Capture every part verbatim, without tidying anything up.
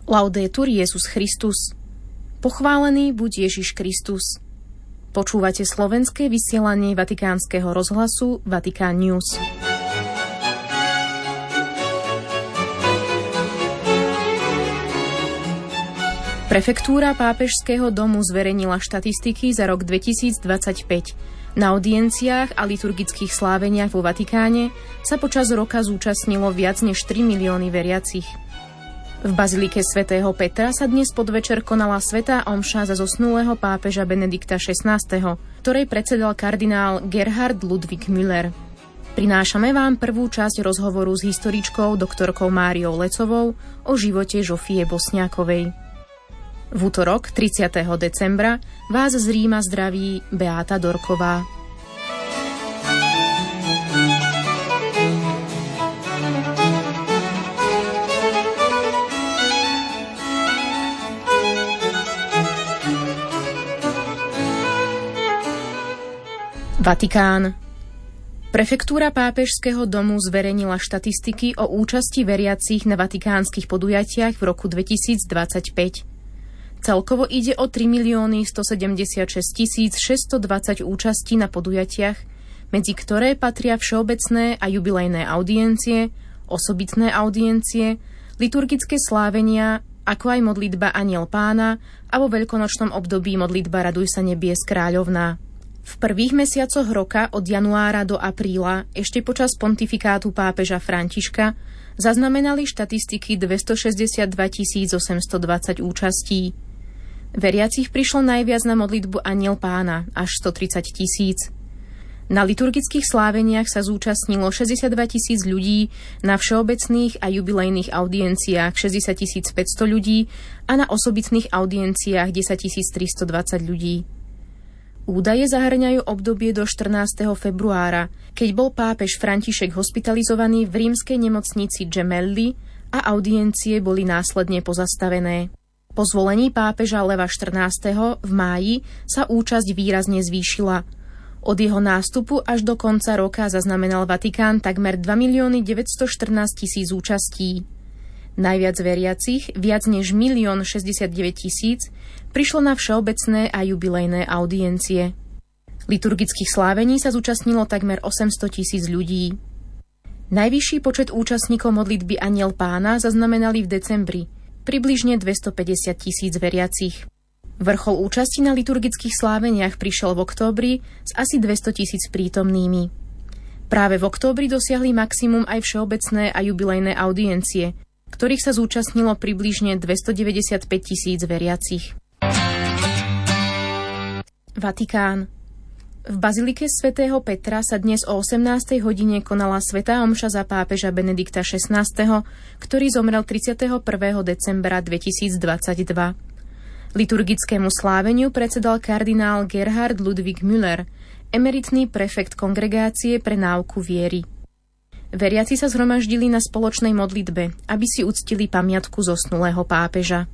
Laudetur Jesus Christus. Pochválený buď Ježiš Kristus. Počúvate slovenské vysielanie Vatikánskeho rozhlasu Vatikán News. Prefektúra pápežského domu zverejnila štatistiky za rok dvetisícdvadsaťpäť. Na audienciách a liturgických sláveniach vo Vatikáne sa počas roka zúčastnilo viac než tri milióny veriacich. V bazilike svätého Petra sa dnes podvečer konala svätá omša za zosnulého pápeža Benedikta šestnásteho, ktorej predsedal kardinál Gerhard Ludwig Müller. Prinášame vám prvú časť rozhovoru s historičkou doktorkou Máriou Lecovou o živote Žofie Bosňákovej. V útorok tridsiateho decembra vás z Ríma zdraví Beáta Dorková. Vatikán. Prefektúra pápežského domu zverejnila štatistiky o účasti veriacich na vatikánskych podujatiach v roku dvetisícdvadsaťpäť. Celkovo ide o tri milióny stosedemdesiatšesť tisíc šesťstodvadsať účastí na podujatiach, medzi ktoré patria všeobecné a jubilejné audiencie, osobitné audiencie, liturgické slávenia, ako aj modlitba Anjel Pána a vo veľkonočnom období modlitba Raduj sa nebies kráľovná. V prvých mesiacoch roka od januára do apríla, ešte počas pontifikátu pápeža Františka, zaznamenali štatistiky dvestošesťdesiatdva tisíc osemstodvadsať účastí. Veriacich prišlo najviac na modlitbu Anjel Pána, až stotridsať tisíc. Na liturgických sláveniach sa zúčastnilo šesťdesiatdva tisíc ľudí, na všeobecných a jubilejných audienciách šesťdesiat tisíc päťsto ľudí a na osobitných audienciách desaťtisíc tristodvadsať ľudí. Údaje zahŕňajú obdobie do štrnásteho februára, keď bol pápež František hospitalizovaný v rímskej nemocnici Gemelli a audiencie boli následne pozastavené. Po zvolení pápeža Leva štrnásteho v máji sa účasť výrazne zvýšila. Od jeho nástupu až do konca roka zaznamenal Vatikán takmer dva milióny deväťstoštrnásť tisíc účastí. Najviac veriacich, viac než milión šesťdesiatdeväť tisíc, prišlo na všeobecné a jubilejné audiencie. Liturgických slávení sa zúčastnilo takmer osemsto tisíc ľudí. Najvyšší počet účastníkov modlitby Anjel Pána zaznamenali v decembri, približne dvestopäťdesiat tisíc veriacich. Vrchol účasti na liturgických sláveniach prišiel v októbri s asi dvesto tisíc prítomnými. Práve v októbri dosiahli maximum aj všeobecné a jubilejné audiencie, ktorých sa zúčastnilo približne dvestodeväťdesiatpäť tisíc veriacich. Vatikán. V bazilike svätého Petra sa dnes o osemnástej hodine konala svätá omša za pápeža Benedikta šestnásteho, ktorý zomrel tridsiateho prvého decembra dvetisícdvadsaťdva. Liturgickému sláveniu predsedal kardinál Gerhard Ludwig Müller, emeritný prefekt kongregácie pre náuku viery. Veriaci sa zhromaždili na spoločnej modlitbe, aby si uctili pamiatku zosnulého pápeža.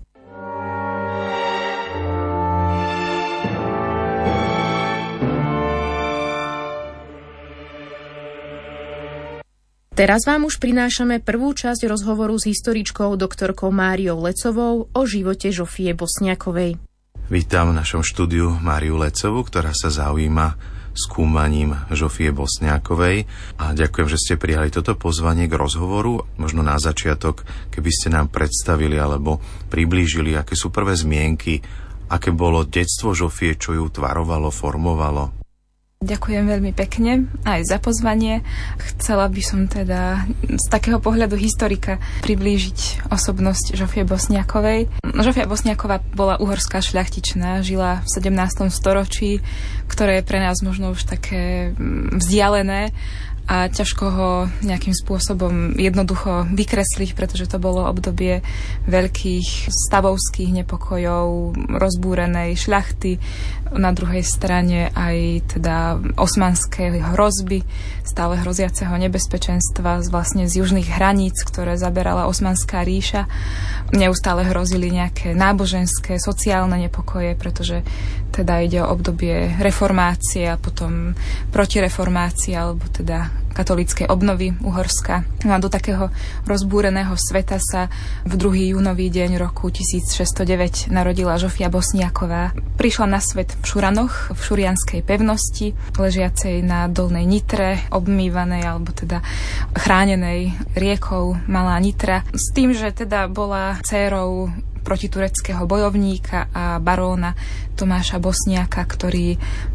Teraz vám už prinášame prvú časť rozhovoru s historičkou doktorkou Máriou Lecovou o živote Žofie Bosňákovej. Vítam v našom štúdiu Máriu Lecovú, ktorá sa zaujíma skúmaním Žofie Bosňákovej a ďakujem, že ste prijali toto pozvanie k rozhovoru. Možno na začiatok, keby ste nám predstavili alebo priblížili, aké sú prvé zmienky, aké bolo detstvo Žofie, čo ju tvarovalo, formovalo. Ďakujem veľmi pekne aj za pozvanie. Chcela by som teda z takého pohľadu historika priblížiť osobnosť Žofie Bosňákovej. Žofia Bosňáková bola uhorská šľachtičná, žila v sedemnástom storočí, ktoré je pre nás možno už také vzdialené a ťažko ho nejakým spôsobom jednoducho vykresliť, pretože to bolo obdobie veľkých stavovských nepokojov, rozbúrenej šľachty, na druhej strane aj teda osmanskej hrozby, stále hroziaceho nebezpečenstva z vlastne z južných hraníc, ktoré zaberala Osmanská ríša. Neustále hrozili nejaké náboženské, sociálne nepokoje, pretože teda ide o obdobie reformácie a potom protireformácie, alebo teda katolíckej obnovy Uhorska. No a do takého rozbúreného sveta sa v druhý júnový deň roku tisícšesťstodeväť narodila Žofia Bosniaková. Prišla na svet v Šuranoch, v šurianskej pevnosti, ležiacej na Dolnej Nitre, obmývanej alebo teda chránenej riekou Malá Nitra. S tým, že teda bola dcérou protitureckého bojovníka a baróna Tomáša Bosniaka, ktorý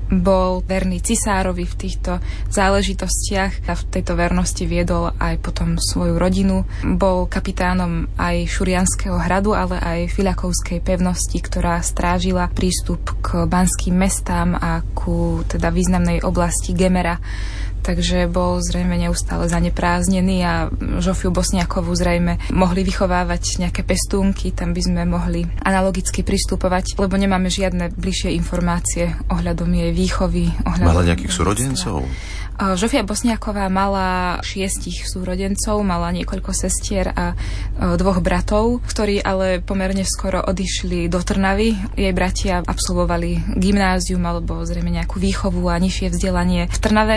bol verný cisárovi v týchto záležitostiach a v tejto vernosti viedol aj potom svoju rodinu. Bol kapitánom aj Šurianského hradu, ale aj Filiakovskej pevnosti, ktorá strážila prístup k banským mestám a ku teda významnej oblasti Gemera. Takže bol zrejme neustále zanepráznený a Žofiu Bosniakovú zrejme mohli vychovávať nejaké pestúnky, tam by sme mohli analogicky pristupovať, lebo nemáme žiadne bližšie informácie ohľadom jej výchovy. Ohľadom Mala nejakých súrodencov? Žofia Bosniaková mala šiestich súrodencov, mala niekoľko sestier a dvoch bratov, ktorí ale pomerne skoro odišli do Trnavy. Jej bratia absolvovali gymnázium alebo zrejme nejakú výchovu a nižšie vzdelanie v Trnave.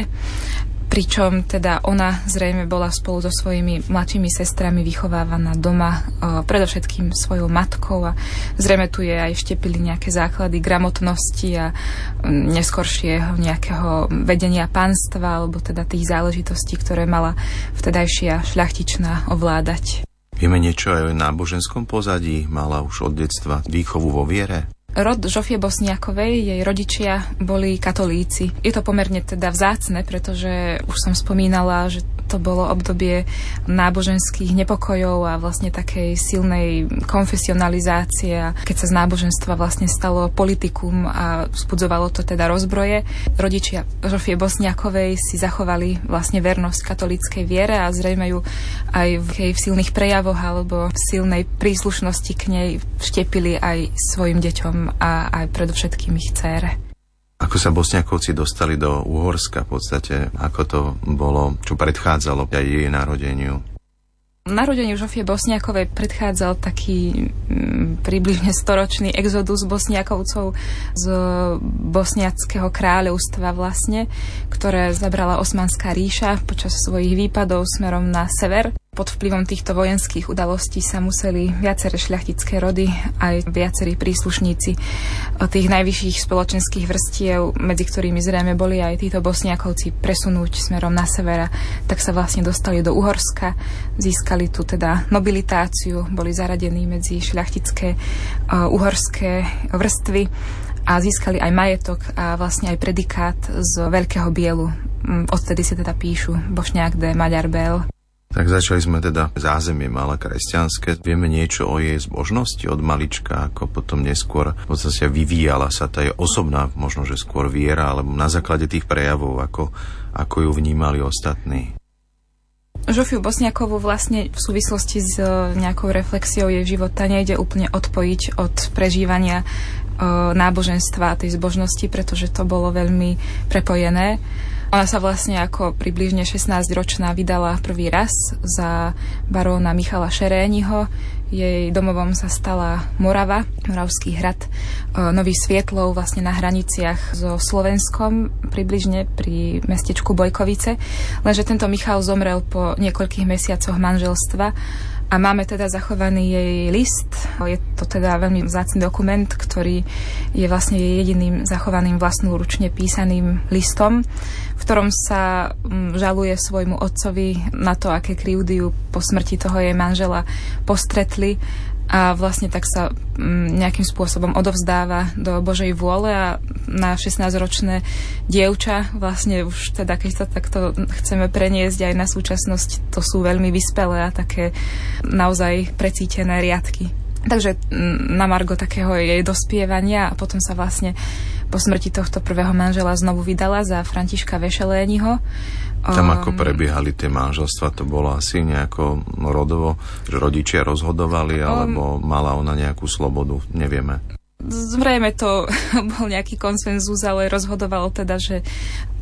Pričom teda ona zrejme bola spolu so svojimi mladšími sestrami vychovávaná doma, predovšetkým svojou matkou a zrejme tu je aj vštepili nejaké základy gramotnosti a neskoršieho nejakého vedenia panstva alebo teda tých záležitostí, ktoré mala vtedajšia šľachtičná ovládať. Vieme niečo aj o náboženskom pozadí? Mala už od detstva výchovu vo viere? Rod Žofie Bosniakovej, jej rodičia boli katolíci. Je to pomerne teda vzácne, pretože už som spomínala, že to bolo obdobie náboženských nepokojov a vlastne takej silnej konfesionalizácie. A keď sa z náboženstva vlastne stalo politikum a vzbudzovalo to teda rozbroje, rodičia Žofie Bosniakovej si zachovali vlastne vernosť katolíckej viere a zrejme ju aj v jej silných prejavoch alebo v silnej príslušnosti k nej vštepili aj svojim deťom a aj predovšetkým ich dcére. Ako sa Bosniakovci dostali do Uhorska v podstate? Ako to bolo, čo predchádzalo aj jej narodeniu? Narodeniu Žofie Bosniakovej predchádzal taký m, približne storočný exodus Bosniakovcov z bosniackého kráľovstva vlastne, ktoré zabrala Osmanská ríša počas svojich výpadov smerom na sever. Pod vplyvom týchto vojenských udalostí sa museli viaceré šľachtické rody aj viacerí príslušníci tých najvyšších spoločenských vrstiev, medzi ktorými zrejme boli aj títo Bosniakovci, presunúť smerom na sever. Tak sa vlastne dostali do Uhorska, získali tu teda nobilitáciu, boli zaradení medzi šľachtické uh, uhorské vrstvy a získali aj majetok a vlastne aj predikát z Veľkého Bielu. Odtedy si teda píšu Bošňák de Maďar Bél. Tak začali sme teda zázemie mala kresťanské. Vieme niečo o jej zbožnosti od malička, ako potom neskôr v podstate vyvíjala sa tá jej osobná, možno že skôr viera, alebo na základe tých prejavov, ako, ako ju vnímali ostatní. Žofiu Bosniakovú vlastne v súvislosti s nejakou reflexiou jej života nejde úplne odpojiť od prežívania náboženstva a tej zbožnosti, pretože to bolo veľmi prepojené. Ona sa vlastne ako približne šestnásťročná vydala prvý raz za baróna Michala Šeréniho. Jej domovom sa stala Morava, Moravský hrad, Nový Svietlov vlastne na hraniciach so Slovenskom, približne pri mestečku Bojkovice. Lenže tento Michal zomrel po niekoľkých mesiacoch manželstva a máme teda zachovaný jej list. Je to teda veľmi vzácny dokument, ktorý je vlastne jediným zachovaným vlastnoručne písaným listom, v ktorom sa žaluje svojmu otcovi na to, aké krivdy ju po smrti toho jej manžela postretli a vlastne tak sa nejakým spôsobom odovzdáva do Božej vôle a na šestnásťročné dievča vlastne už teda, keď sa takto chceme preniesť aj na súčasnosť, to sú veľmi vyspelé a také naozaj precítené riadky. Takže na margo takého jej dospievania a potom sa vlastne po smrti tohto prvého manžela znovu vydala za Františka Vešeléniho. Tam ako prebiehali tie manželstva, to bolo asi nejako rodovo, že rodičia rozhodovali, alebo mala ona nejakú slobodu, nevieme. Zrejme to bol nejaký konsenzus, ale rozhodovalo teda, že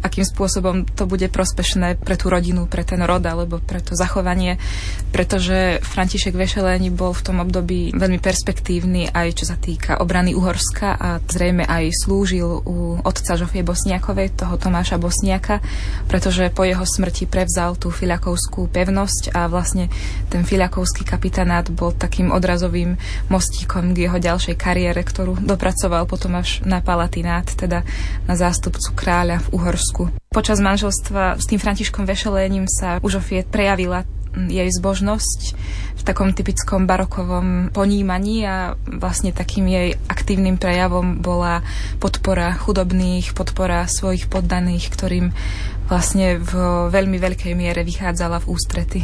akým spôsobom to bude prospešné pre tú rodinu, pre ten rod alebo pre to zachovanie, pretože František Vešeléni bol v tom období veľmi perspektívny aj čo sa týka obrany Uhorska a zrejme aj slúžil u otca Žofie Bosniakovej, toho Tomáša Bosniaka, pretože po jeho smrti prevzal tú Filiakovskú pevnosť a vlastne ten Filiakovský kapitánát bol takým odrazovým mostíkom k jeho ďalšej kariére, ktorú dopracoval potom až na palatinát, teda na zástupcu kráľa v Uhorsku. Počas manželstva s tým Františkom Vešelénim sa u Žofie prejavila jej zbožnosť v takom typickom barokovom ponímaní a vlastne takým jej aktívnym prejavom bola podpora chudobných, podpora svojich poddaných, ktorým vlastne v veľmi veľkej miere vychádzala v ústrety.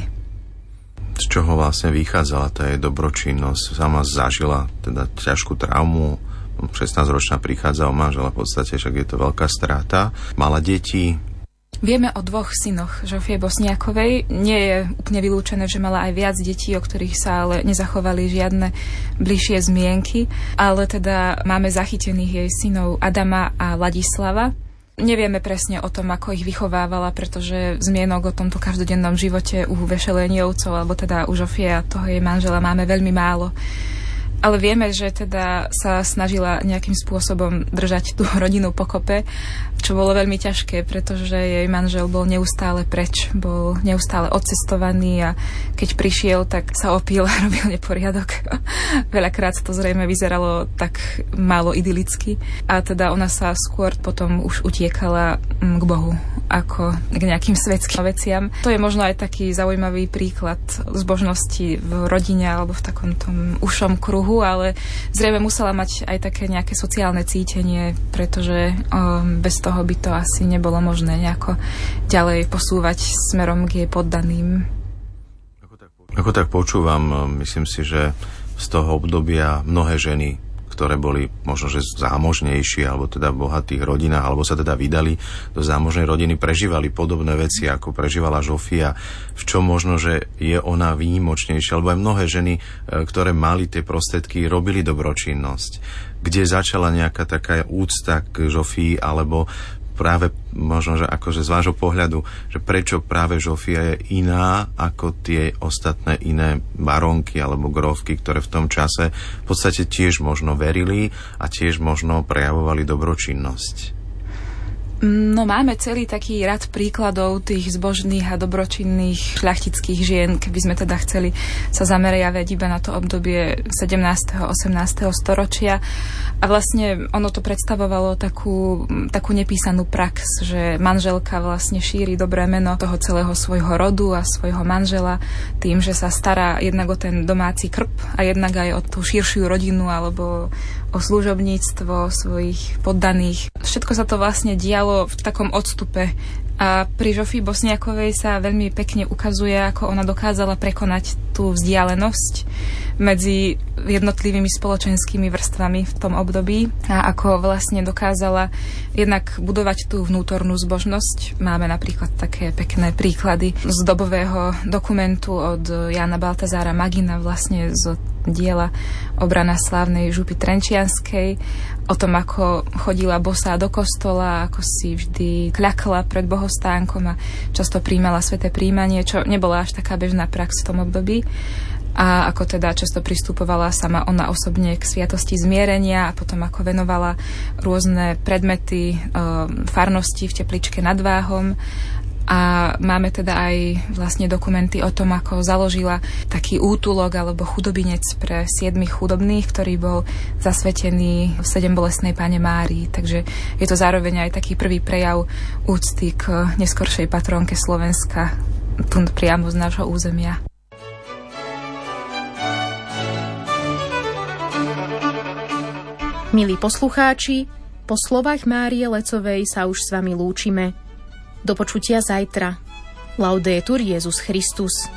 Z čoho vlastne vychádzala tá jej dobročinnosť? Sama zažila teda ťažkú traumu, šestnásťročná prichádza o manžela, v podstate však je to veľká strata. Mala deti. Vieme o dvoch synoch Žofie Bosniakovej. Nie je úplne vylúčené, že mala aj viac detí, o ktorých sa ale nezachovali žiadne bližšie zmienky. Ale teda máme zachytených jej synov Adama a Ladislava. Nevieme presne o tom, ako ich vychovávala, pretože zmienok o tomto každodennom živote u Vešeléniovcov, alebo teda u Žofie a toho jej manžela máme veľmi málo. Ale vieme, že teda sa snažila nejakým spôsobom držať tú rodinu pokope, čo bolo veľmi ťažké, pretože jej manžel bol neustále preč, bol neustále odcestovaný a keď prišiel, tak sa opil a robil neporiadok. Veľakrát to zrejme vyzeralo tak málo idylicky a teda ona sa skôr potom už utiekala k Bohu ako k nejakým svetským veciam. To je možno aj taký zaujímavý príklad zbožnosti v rodine alebo v takom tom ušom kruhu, ale zrejme musela mať aj také nejaké sociálne cítenie, pretože um, bez toho by to asi nebolo možné nejako ďalej posúvať smerom k jej poddaným. Ako tak, ako tak počúvam, myslím si, že z toho obdobia mnohé ženy, ktoré boli možno, že zámožnejšie, alebo teda v bohatých rodinách, alebo sa teda vydali do zámožnej rodiny, prežívali podobné veci, ako prežívala Žofia, v čom možno, že je ona výnimočnejšia, alebo aj mnohé ženy, ktoré mali tie prostriedky, robili dobročinnosť. Kde začala nejaká taká úcta k Žofii, alebo práve možno, že akože z vášho pohľadu, že prečo práve Žofia je iná ako tie ostatné iné baronky alebo grófky, ktoré v tom čase v podstate tiež možno verili a tiež možno prejavovali dobročinnosť. No máme celý taký rad príkladov tých zbožných a dobročinných šľachtických žien, keby sme teda chceli sa zameriavať iba na to obdobie sedemnásteho osemnásteho storočia. A vlastne ono to predstavovalo takú, takú nepísanú prax, že manželka vlastne šíri dobré meno toho celého svojho rodu a svojho manžela tým, že sa stará jednak o ten domáci krb a jednak aj o tú širšiu rodinu alebo o služobníctvo svojich poddaných. Všetko sa to vlastne dialo v takom odstupe. A pri Žofii Bosniakovej sa veľmi pekne ukazuje, ako ona dokázala prekonať tú vzdialenosť medzi jednotlivými spoločenskými vrstvami v tom období a ako vlastne dokázala jednak budovať tú vnútornú zbožnosť. Máme napríklad také pekné príklady z dobového dokumentu od Jána Baltazára Magina, vlastne z diela Obrana slávnej župy Trenčianskej, o tom, ako chodila bosá do kostola, ako si vždy kľakla pred bohostánkom a často prijímala sväté príjmanie, čo nebola až taká bežná prax v tom období. A ako teda často pristupovala sama ona osobne k sviatosti zmierenia a potom ako venovala rôzne predmety e, farnosti v tepličke nad Váhom. A máme teda aj vlastne dokumenty o tom, ako založila taký útulok alebo chudobinec pre siedmich chudobných, ktorý bol zasvetený v sedembolestnej Panne Márii. Takže je to zároveň aj taký prvý prejav úcty k neskoršej patrónke Slovenska, tu priamo z nášho územia. Milí poslucháči, po slovách Márie Lecovej sa už s vami lúčime. Do počutia zajtra. Laudetur Jesus Christus.